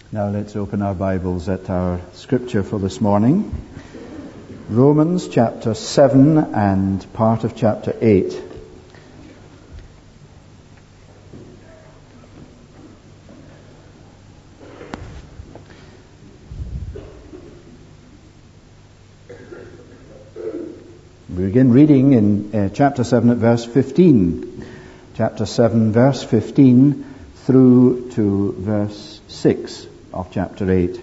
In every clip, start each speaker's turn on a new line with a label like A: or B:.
A: Now let's open our Bibles at our scripture for this morning. Romans chapter 7 and part of chapter 8. We begin reading in chapter 7 at verse 15. Chapter 7 verse 15 through to verse 6 of chapter 8.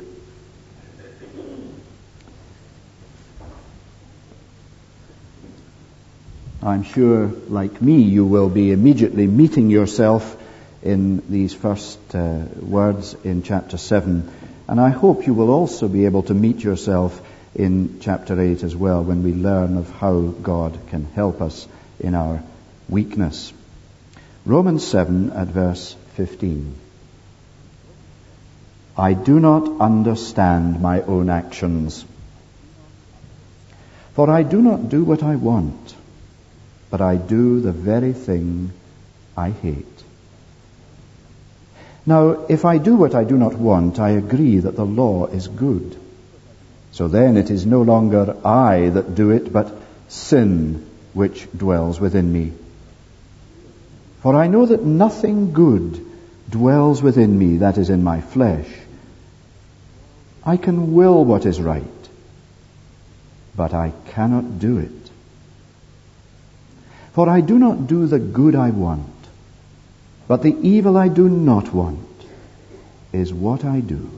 A: I'm sure, like me, you will be immediately meeting yourself in these first words in chapter 7. And I hope you will also be able to meet yourself in chapter 8 as well, when we learn of how God can help us in our weakness. Romans 7 at verse 15. I do not understand my own actions, for I do not do what I want, but I do the very thing I hate. Now, if I do what I do not want, I agree that the law is good. So then it is no longer I that do it, but sin which dwells within me. For I know that nothing good dwells within me, that is, in my flesh. I can will what is right, but I cannot do it. For I do not do the good I want, but the evil I do not want is what I do.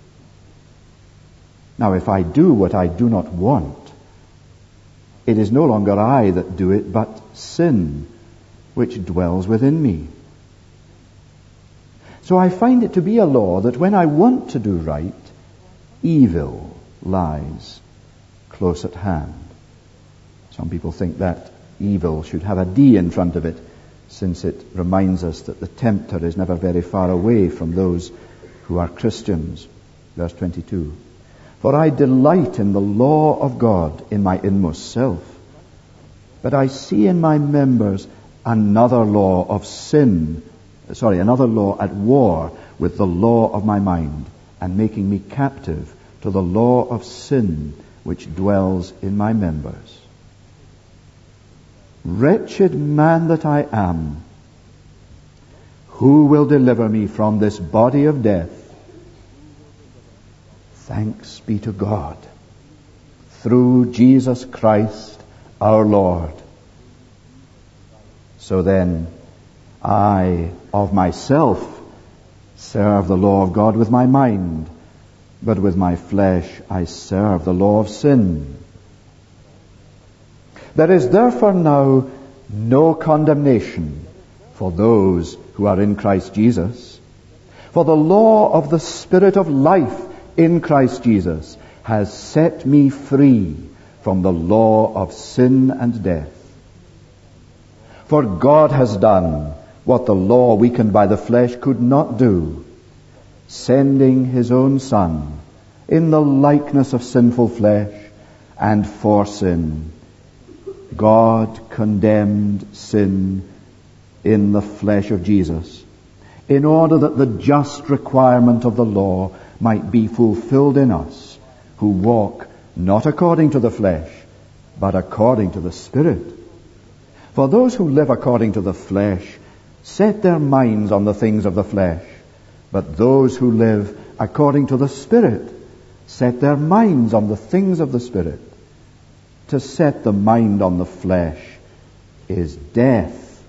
A: Now, if I do what I do not want, it is no longer I that do it, but sin which dwells within me. So I find it to be a law that when I want to do right, evil lies close at hand. Some people think that evil should have a D in front of it, since it reminds us that the tempter is never very far away from those who are Christians. Verse 22. For I delight in the law of God in my inmost self, but I see in my members another law at war with the law of my mind, and making me captive to the law of sin which dwells in my members. Wretched man that I am, who will deliver me from this body of death? Thanks be to God, through Jesus Christ our Lord. So then, I of myself serve the law of God with my mind, but with my flesh I serve the law of sin. There is therefore now no condemnation for those who are in Christ Jesus. For the law of the Spirit of life in Christ Jesus has set me free from the law of sin and death. For God has done what the law weakened by the flesh could not do, sending his own Son in the likeness of sinful flesh, and for sin God condemned sin in the flesh of Jesus, in order that the just requirement of the law might be fulfilled in us, who walk not according to the flesh, but according to the Spirit. For those who live according to the flesh set their minds on the things of the flesh, but those who live according to the Spirit set their minds on the things of the Spirit. To set the mind on the flesh is death,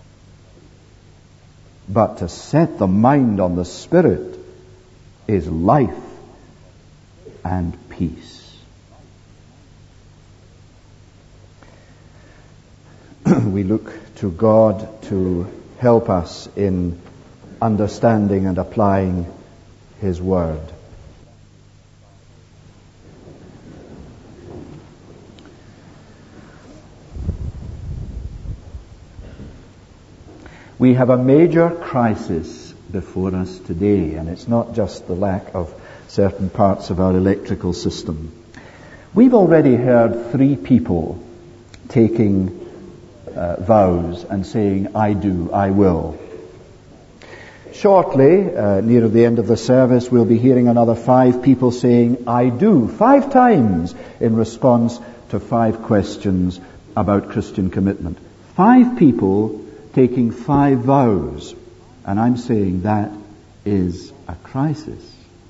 A: but to set the mind on the Spirit is life and peace. We look to God to help us in understanding and applying His Word. We have a major crisis before us today, and it's not just the lack of certain parts of our electrical system. We've already heard 3 people taking vows and saying, I do, I will. Shortly, near the end of the service, we'll be hearing another 5 people saying, I do, 5 times in response to 5 questions about Christian commitment. 5 people taking 5 vows. And I'm saying that is a crisis.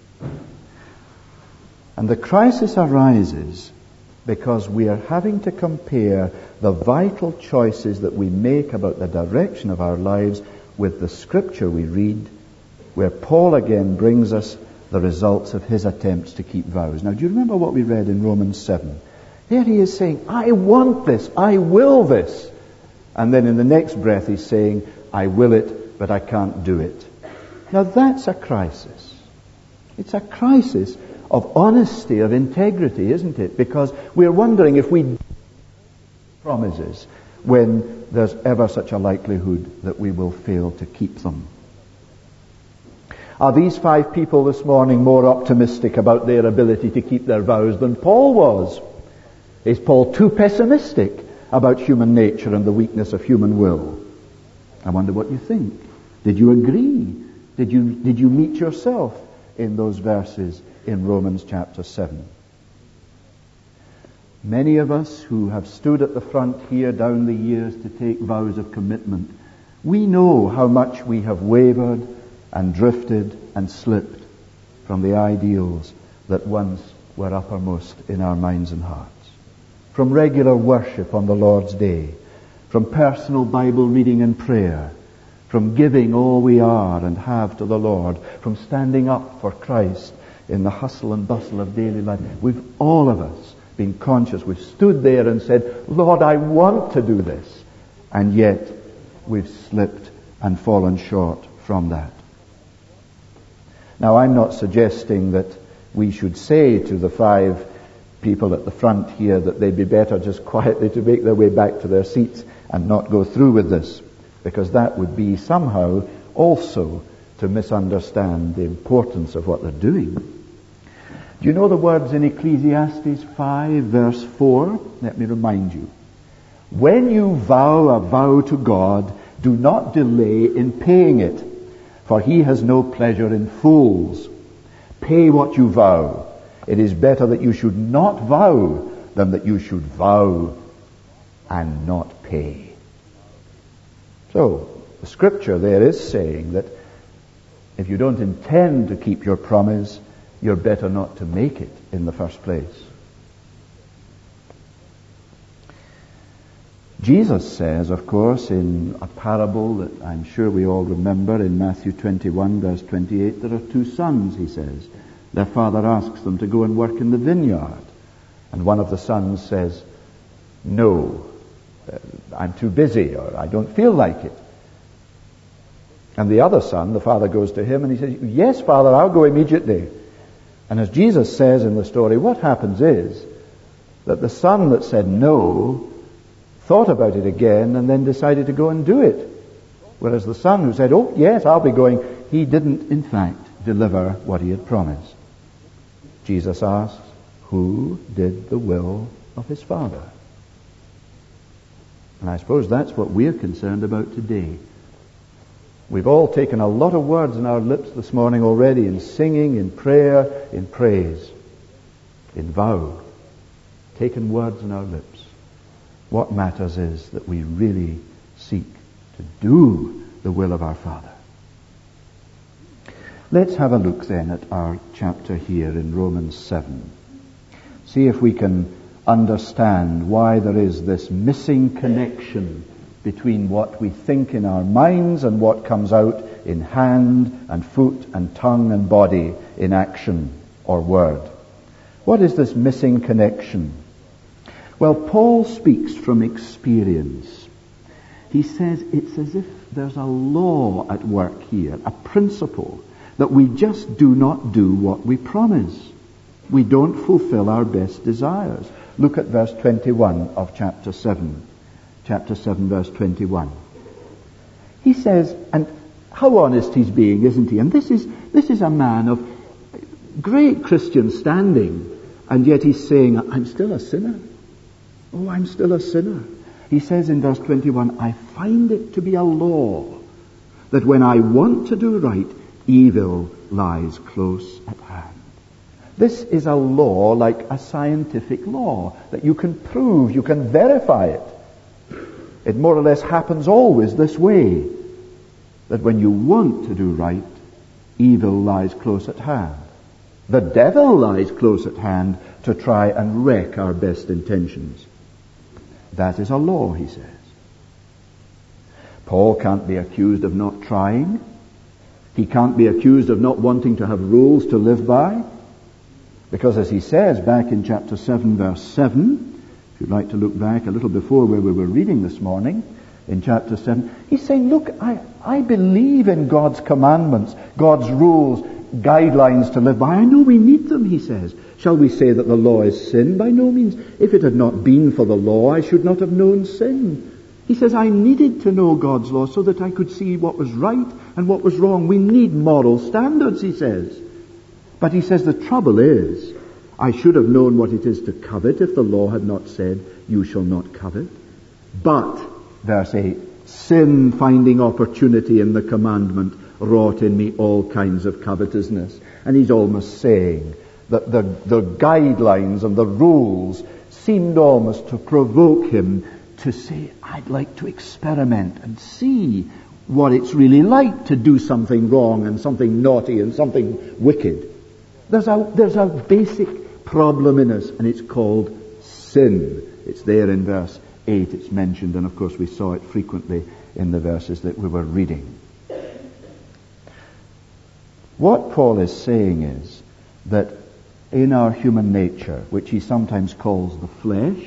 A: And the crisis arises because we are having to compare the vital choices that we make about the direction of our lives with the scripture we read, where Paul again brings us the results of his attempts to keep vows. Now, do you remember what we read in Romans 7? There he is saying, I want this, I will this. And then in the next breath he's saying, I will it, but I can't do it. Now that's a crisis. It's a crisis of honesty, of integrity, isn't it? Because we're wondering if we promises when there's ever such a likelihood that we will fail to keep them. Are these 5 people this morning more optimistic about their ability to keep their vows than Paul was? Is Paul too pessimistic about human nature and the weakness of human will? I wonder what you think. Did you agree? Did you meet yourself in those verses in Romans chapter 7? Many of us who have stood at the front here down the years to take vows of commitment, we know how much we have wavered and drifted and slipped from the ideals that once were uppermost in our minds and hearts. From regular worship on the Lord's Day, from personal Bible reading and prayer, from giving all we are and have to the Lord, from standing up for Christ in the hustle and bustle of daily life. We've all of us been conscious. We've stood there and said, Lord, I want to do this. And yet we've slipped and fallen short from that. Now, I'm not suggesting that we should say to the 5 people at the front here that they'd be better just quietly to make their way back to their seats and not go through with this, because that would be somehow also to misunderstand the importance of what they're doing. Do you know the words in Ecclesiastes 5 verse 4? Let me remind you. When you vow a vow to God, do not delay in paying it, for he has no pleasure in fools. Pay what you vow. It is better that you should not vow than that you should vow and not pay. So, the scripture there is saying that if you don't intend to keep your promise, you're better not to make it in the first place. Jesus says, of course, in a parable that I'm sure we all remember in Matthew 21 verse 28, there are 2 sons, he says. Their father asks them to go and work in the vineyard. And one of the sons says, no, I'm too busy, or I don't feel like it. And the other son, the father goes to him and he says, yes, Father, I'll go immediately. And as Jesus says in the story, what happens is that the son that said no thought about it again and then decided to go and do it. Whereas the son who said, oh, yes, I'll be going, he didn't, in fact, deliver what he had promised. Jesus asks, who did the will of his Father? And I suppose that's what we're concerned about today. We've all taken a lot of words in our lips this morning already, in singing, in prayer, in praise, in vow. Taken words in our lips. What matters is that we really seek to do the will of our Father. Let's have a look then at our chapter here in Romans 7. See if we can understand why there is this missing connection between what we think in our minds and what comes out in hand and foot and tongue and body in action or word. What is this missing connection? Well, Paul speaks from experience. He says it's as if there's a law at work here, a principle, that we just do not do what we promise. We don't fulfill our best desires. Look at verse 21 of chapter 7. Chapter 7, verse 21. He says, and how honest he's being, isn't he? And this is a man of great Christian standing, and yet he's saying, I'm still a sinner. Oh, I'm still a sinner. He says in verse 21, I find it to be a law that when I want to do right, evil lies close at hand. This is a law like a scientific law that you can prove, you can verify it. It more or less happens always this way, that when you want to do right, evil lies close at hand. The devil lies close at hand to try and wreck our best intentions. That is a law, he says. Paul can't be accused of not trying. He can't be accused of not wanting to have rules to live by. Because as he says back in chapter 7, verse 7, if you'd like to look back a little before where we were reading this morning, in chapter 7, he's saying, look, I believe in God's commandments, God's rules, guidelines to live by. I know we need them, he says. Shall we say that the law is sin? By no means. If it had not been for the law, I should not have known sin. He says, I needed to know God's law so that I could see what was right and what was wrong. We need moral standards, he says. But he says the trouble is, I should have known what it is to covet if the law had not said, you shall not covet. But, verse 8, sin finding opportunity in the commandment wrought in me all kinds of covetousness. And he's almost saying that the guidelines and the rules seemed almost to provoke him to say, I'd like to experiment and see what it's really like to do something wrong and something naughty and something wicked. There's a basic problem in us, and it's called sin. It's there in verse 8, it's mentioned, and of course we saw it frequently in the verses that we were reading. What Paul is saying is that in our human nature, which he sometimes calls the flesh,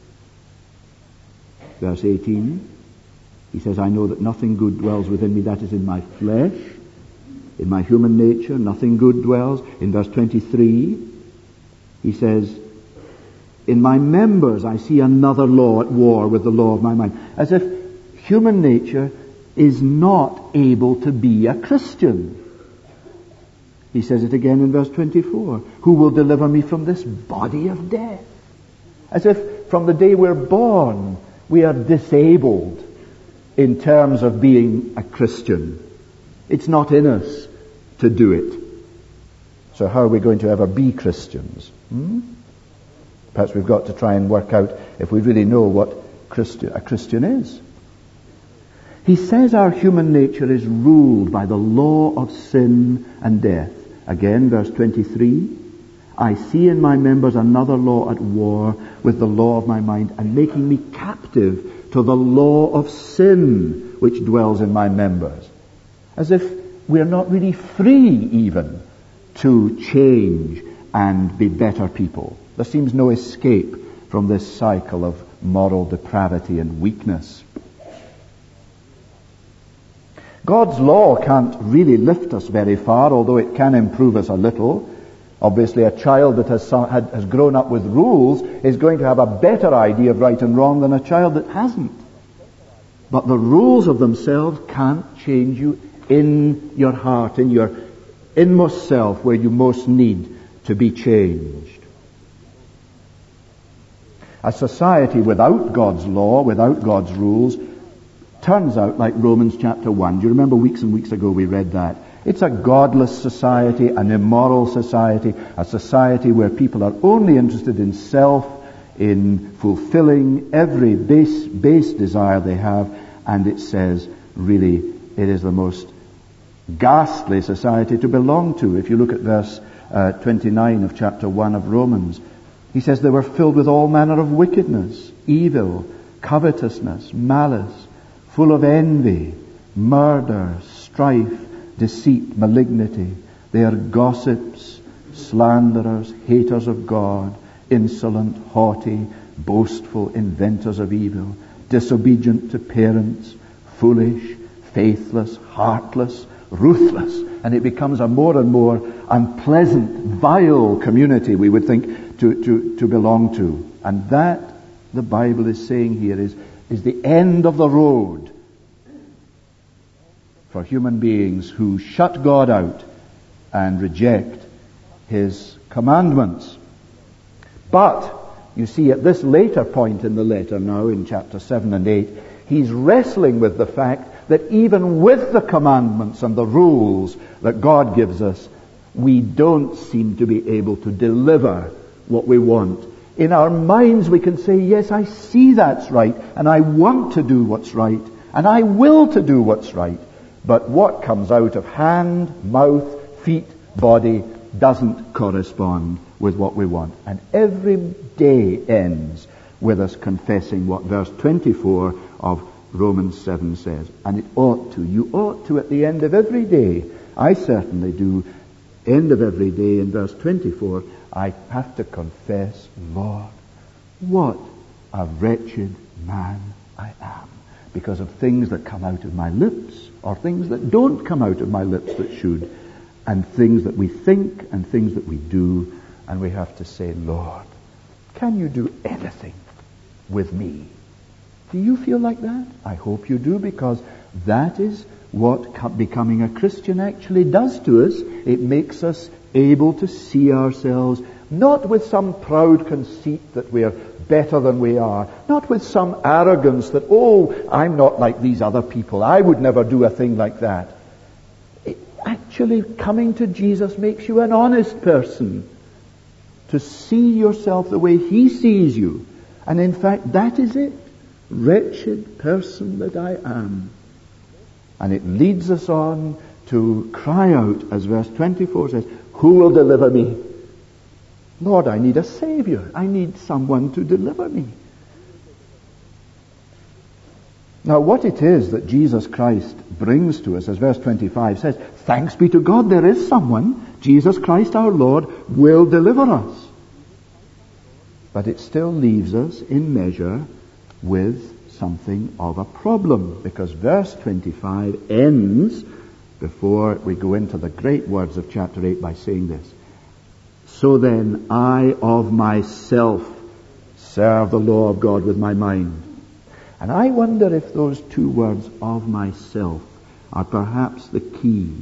A: verse 18, he says, I know that nothing good dwells within me, that is in my flesh. In my human nature, nothing good dwells. In verse 23, he says, in my members I see another law at war with the law of my mind. As if human nature is not able to be a Christian. He says it again in verse 24. Who will deliver me from this body of death? As if from the day we're born, we are disabled in terms of being a Christian. It's not in us to do it. So how are we going to ever be Christians? Perhaps we've got to try and work out if we really know what a Christian is. He says our human nature is ruled by the law of sin and death. Again, verse 23, I see in my members another law at war with the law of my mind and making me captive to the law of sin which dwells in my members. As if we're not really free even to change and be better people. There seems no escape from this cycle of moral depravity and weakness. God's law can't really lift us very far, although it can improve us a little. Obviously, a child that has grown up with rules is going to have a better idea of right and wrong than a child that hasn't. But the rules of themselves can't change you in your heart, in your inmost self, where you most need to be changed. A society without God's law, without God's rules, turns out like Romans chapter 1. Do you remember weeks and weeks ago we read that? It's a godless society, an immoral society, a society where people are only interested in self, in fulfilling every base desire they have, and it says, really, it is the most ghastly society to belong to. If you look at verse 29 of chapter 1 of Romans, he says they were filled with all manner of wickedness, evil, covetousness, malice, full of envy, murder, strife, deceit, malignity. They are gossips, slanderers, haters of God, insolent, haughty, boastful, inventors of evil, disobedient to parents, foolish, faithless, heartless, ruthless. And it becomes a more and more unpleasant, vile community, we would think, to belong to. And that, the Bible is saying here, is the end of the road for human beings who shut God out and reject His commandments. But, you see, at this later point in the letter now, in chapter 7 and 8, he's wrestling with the fact that even with the commandments and the rules that God gives us, we don't seem to be able to deliver what we want. In our minds we can say, yes, I see that's right, and I want to do what's right, and I will to do what's right. But what comes out of hand, mouth, feet, body doesn't correspond with what we want. And every day ends with us confessing what verse 24 of Romans 7 says. And it ought to. You ought to at the end of every day. I certainly do. End of every day in verse 24, I have to confess, Lord, what a wretched man I am, because of things that come out of my lips, or things that don't come out of my lips that should, and things that we think and things that we do, and we have to say, Lord, can you do anything with me? Do you feel like that? I hope you do, because that is what becoming a Christian actually does to us. It makes us able to see ourselves not with some proud conceit that we are better than we are, not with some arrogance that, oh, I'm not like these other people, I would never do a thing like that. Actually, coming to Jesus makes you an honest person, to see yourself the way He sees you. And in fact, that is it. Wretched person that I am. And it leads us on to cry out, as verse 24 says, who will deliver me? Lord, I need a Savior. I need someone to deliver me. Now, what it is that Jesus Christ brings to us, as verse 25 says, thanks be to God, there is someone, Jesus Christ our Lord, will deliver us. But it still leaves us in measure with something of a problem, because verse 25 ends, before we go into the great words of chapter 8, by saying this, so then I of myself serve the law of God with my mind. And I wonder if those two words, of myself, are perhaps the key.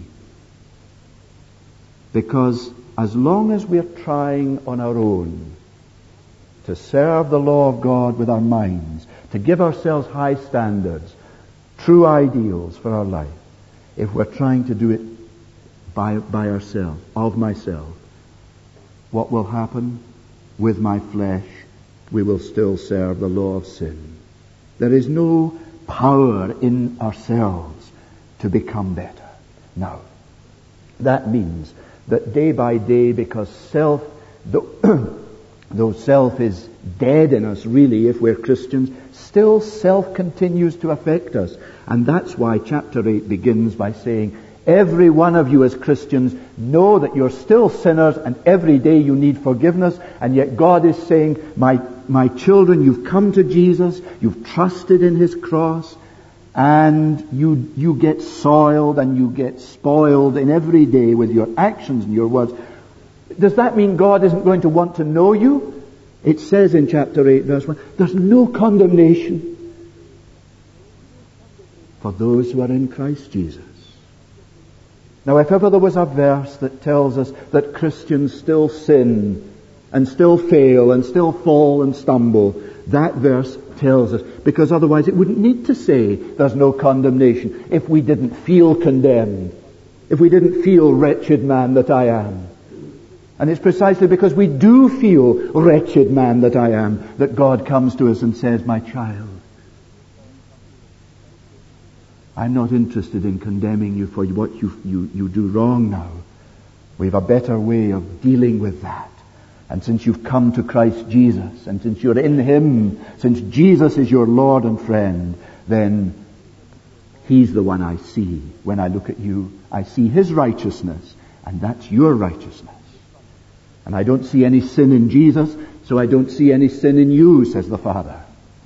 A: Because as long as we're trying on our own to serve the law of God with our minds, to give ourselves high standards, true ideals for our life, if we're trying to do it by ourselves, of myself, what will happen? With my flesh, we will still serve the law of sin. There is no power in ourselves to become better. Now, that means that day by day, because self, though self is dead in us really if we're Christians, still self continues to affect us. And that's why chapter 8 begins by saying, every one of you as Christians know that you're still sinners and every day you need forgiveness, and yet God is saying, my children, you've come to Jesus, you've trusted in His cross, and you get soiled and you get spoiled in every day with your actions and your words. Does that mean God isn't going to want to know you? It says in chapter 8 verse 1, there's no condemnation for those who are in Christ Jesus. Now, if ever there was a verse that tells us that Christians still sin and still fail and still fall and stumble, that verse tells us, because otherwise it wouldn't need to say there's no condemnation if we didn't feel condemned, if we didn't feel wretched man that I am. And it's precisely because we do feel wretched man that I am that God comes to us and says, my child, I'm not interested in condemning you for what you do wrong now. We have a better way of dealing with that. And since you've come to Christ Jesus, and since you're in Him, since Jesus is your Lord and friend, then He's the one I see. When I look at you, I see His righteousness, and that's your righteousness. And I don't see any sin in Jesus, so I don't see any sin in you, says the Father.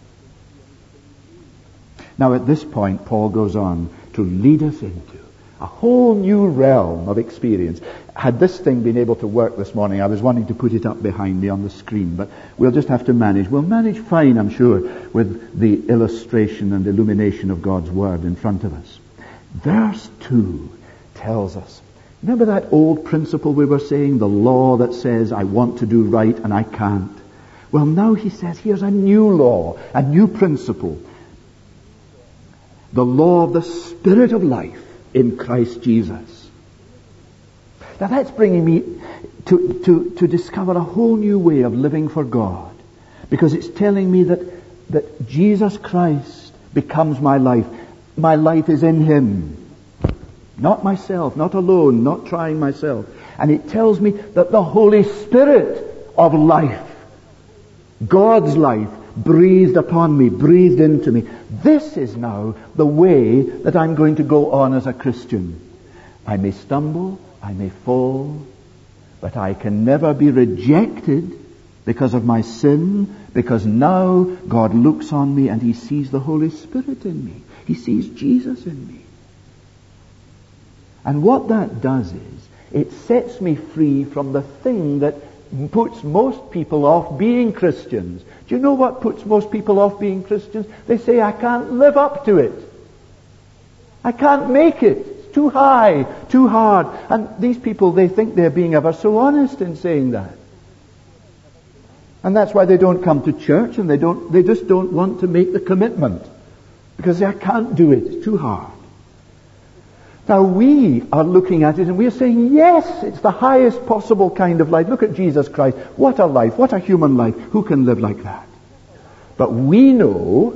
A: Now at this point, Paul goes on to lead us into a whole new realm of experience. Had this thing been able to work this morning, I was wanting to put it up behind me on the screen, but we'll just have to manage. We'll manage fine, I'm sure, with the illustration and illumination of God's Word in front of us. Verse 2 tells us, remember that old principle we were saying, the law that says I want to do right and I can't? Well, now he says here's a new law, a new principle. the law of the Spirit of life in Christ Jesus. Now that's bringing me to discover a whole new way of living for God, because it's telling me that Jesus Christ becomes my life. My life is in Him. Not myself, not alone, not trying myself. And it tells me that the Holy Spirit of life, God's life, breathed upon me, breathed into me. This is now the way that I'm going to go on as a Christian. I may stumble, I may fall, but I can never be rejected because of my sin, because now God looks on me and He sees the Holy Spirit in me. He sees Jesus in me. And what that does is, it sets me free from the thing that puts most people off being Christians. Do you know what puts most people off being Christians? They say, I can't live up to it. I can't make it. It's too high, too hard. And these people, they think they're being ever so honest in saying that. And that's why they don't come to church, and they just don't want to make the commitment. Because they say, I can't do it. It's too hard. Now we are looking at it and we are saying, yes, it's the highest possible kind of life. Look at Jesus Christ. What a life. What a human life. Who can live like that? But we know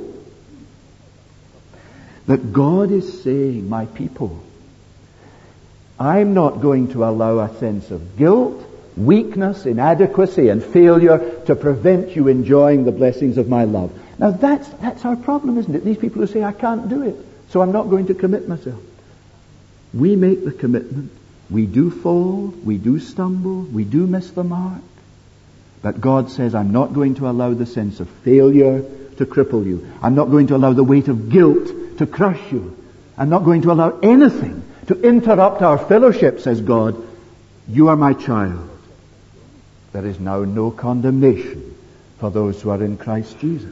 A: that God is saying, my people, I'm not going to allow a sense of guilt, weakness, inadequacy and failure to prevent you enjoying the blessings of my love. Now that's our problem, isn't it? These people who say, I can't do it, so I'm not going to commit myself. We make the commitment. We do fall. We do stumble. We do miss the mark. But God says, I'm not going to allow the sense of failure to cripple you. I'm not going to allow the weight of guilt to crush you. I'm not going to allow anything to interrupt our fellowship, says God. You are my child. There is now no condemnation for those who are in Christ Jesus.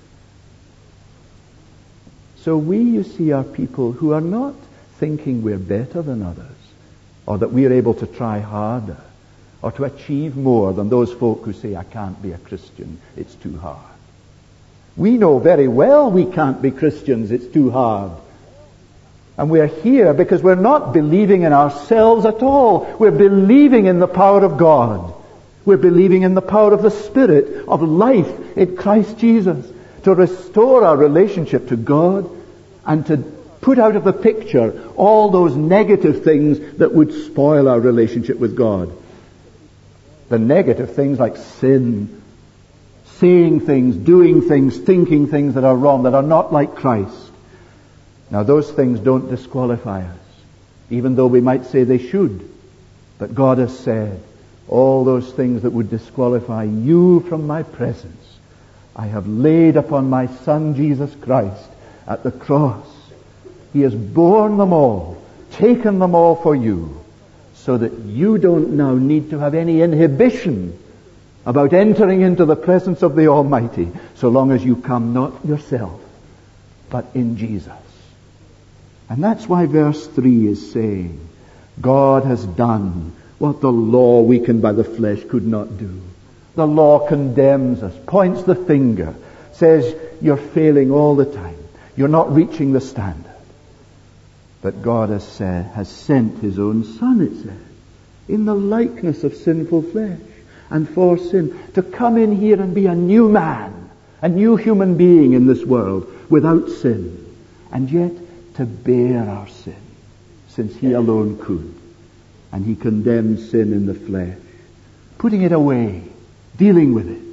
A: So we, you see, are people who are not thinking we're better than others, or that we're able to try harder, or to achieve more than those folk who say, I can't be a Christian, it's too hard. We know very well we can't be Christians, it's too hard. And we're here because we're not believing in ourselves at all. We're believing in the power of God. We're believing in the power of the Spirit of life in Christ Jesus to restore our relationship to God and to put out of the picture all those negative things that would spoil our relationship with God. The negative things like sin, saying things, doing things, thinking things that are wrong, that are not like Christ. Now those things don't disqualify us, even though we might say they should. But God has said, all those things that would disqualify you from my presence, I have laid upon my Son Jesus Christ at the cross. He has borne them all, taken them all for you, so that you don't now need to have any inhibition about entering into the presence of the Almighty, so long as you come not yourself, but in Jesus. And that's why verse 3 is saying, God has done what the law weakened by the flesh could not do. The law condemns us, points the finger, says you're failing all the time. You're not reaching the standard. But God has sent His own Son, it says, in the likeness of sinful flesh and for sin, to come in here and be a new man, a new human being in this world without sin, and yet to bear our sin, since He alone could. And He condemned sin in the flesh, putting it away, dealing with it.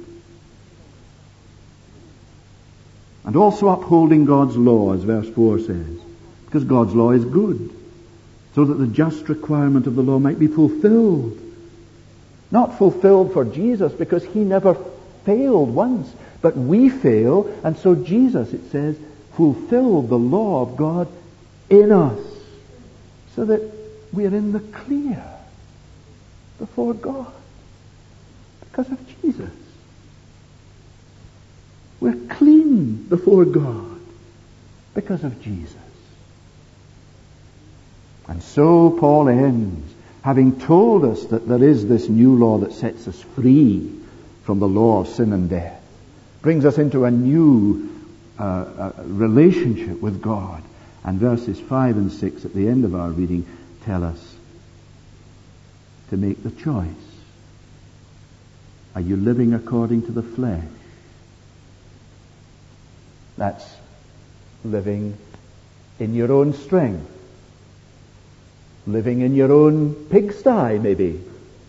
A: And also upholding God's law, as verse 4 says. Because God's law is good, so that the just requirement of the law might be fulfilled. Not fulfilled for Jesus, because He never failed once, but we fail, and so Jesus, it says, fulfilled the law of God in us, so that we are in the clear before God because of Jesus. We're clean before God because of Jesus. And so Paul ends, having told us that there is this new law that sets us free from the law of sin and death, brings us into a new relationship with God. And verses 5 and 6 at the end of our reading tell us to make the choice. Are you living according to the flesh? That's living in your own strength. Living in your own pigsty, maybe.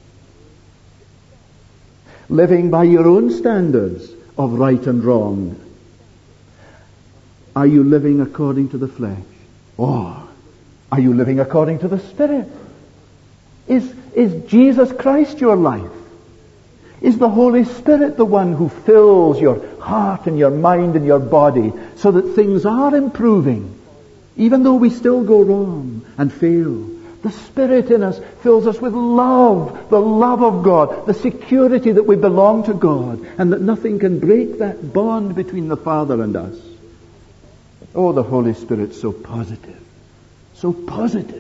A: Living by your own standards of right and wrong. Are you living according to the flesh? Or are you living according to the Spirit? Is Jesus Christ your life? Is the Holy Spirit the one who fills your heart and your mind and your body so that things are improving, even though we still go wrong and fail? The Spirit in us fills us with love, the love of God, the security that we belong to God, and that nothing can break that bond between the Father and us. Oh, the Holy Spirit's so positive. So positive.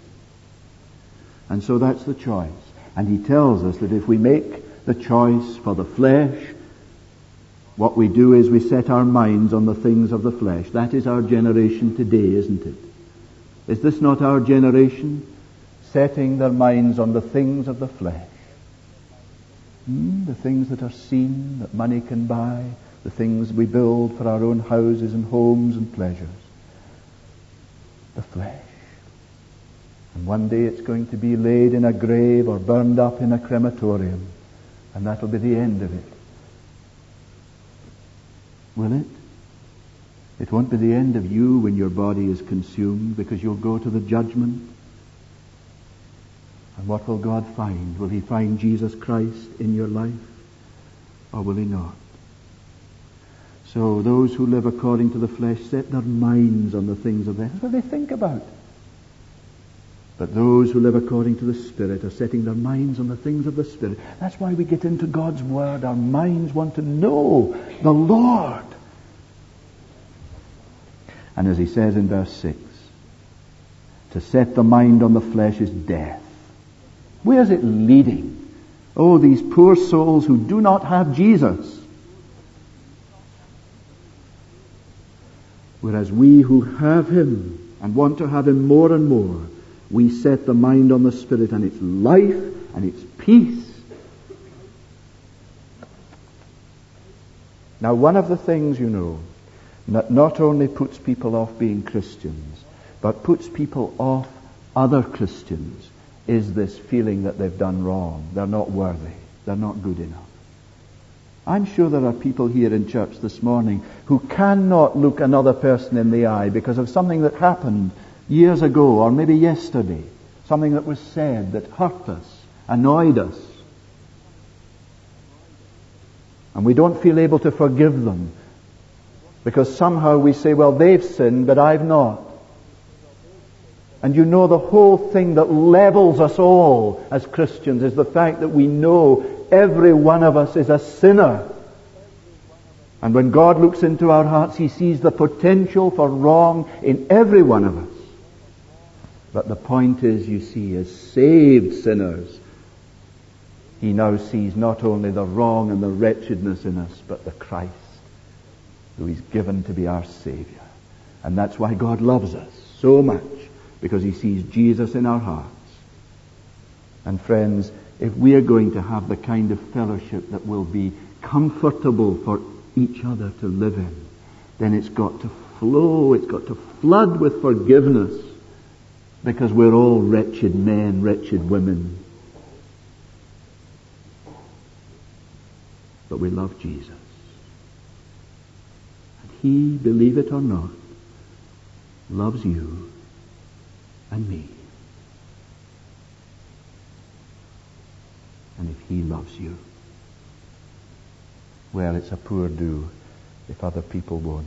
A: And so that's the choice. And he tells us that if we make the choice for the flesh, what we do is we set our minds on the things of the flesh. That is our generation today, isn't it? Is this not our generation? Setting their minds on the things of the flesh. The things that are seen, that money can buy, the things we build for our own houses and homes and pleasures. The flesh. And one day it's going to be laid in a grave or burned up in a crematorium. And that'll be the end of it. Will it? It won't be the end of you when your body is consumed, because you'll go to the judgment. And what will God find? Will he find Jesus Christ in your life? Or will he not? So those who live according to the flesh set their minds on the things of the flesh. That's what they think about. But those who live according to the Spirit are setting their minds on the things of the Spirit. That's why we get into God's Word. Our minds want to know the Lord. And as he says in verse 6, to set the mind on the flesh is death. Where's it leading? Oh, these poor souls who do not have Jesus. Whereas we who have him and want to have him more and more, we set the mind on the Spirit, and it's life and it's peace. Now, one of the things, you know, that not only puts people off being Christians, but puts people off other Christians, is this feeling that they've done wrong. They're not worthy. They're not good enough. I'm sure there are people here in church this morning who cannot look another person in the eye because of something that happened years ago, or maybe yesterday. Something that was said that hurt us, annoyed us. And we don't feel able to forgive them because somehow we say, well, they've sinned, but I've not. And you know, the whole thing that levels us all as Christians is the fact that we know every one of us is a sinner. And when God looks into our hearts, he sees the potential for wrong in every one of us. But the point is, you see, as saved sinners, he now sees not only the wrong and the wretchedness in us, but the Christ who he's given to be our Savior. And that's why God loves us so much, because he sees Jesus in our hearts. And friends, if we are going to have the kind of fellowship that will be comfortable for each other to live in, then it's got to flow, it's got to flood with forgiveness, because we're all wretched men, wretched women. But we love Jesus. And he, believe it or not, loves you and me. And if he loves you, well, it's a poor do if other people won't.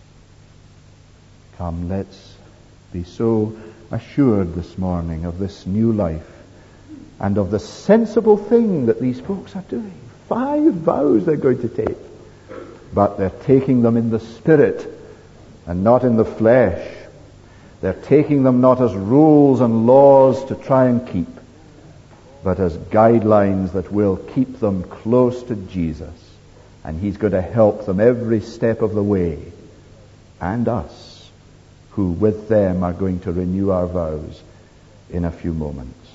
A: Come, let's be so assured this morning of this new life and of the sensible thing that these folks are doing. 5 vows they're going to take. But they're taking them in the Spirit and not in the flesh. They're taking them not as rules and laws to try and keep, but as guidelines that will keep them close to Jesus. And he's going to help them every step of the way. And us, who with them are going to renew our vows in a few moments.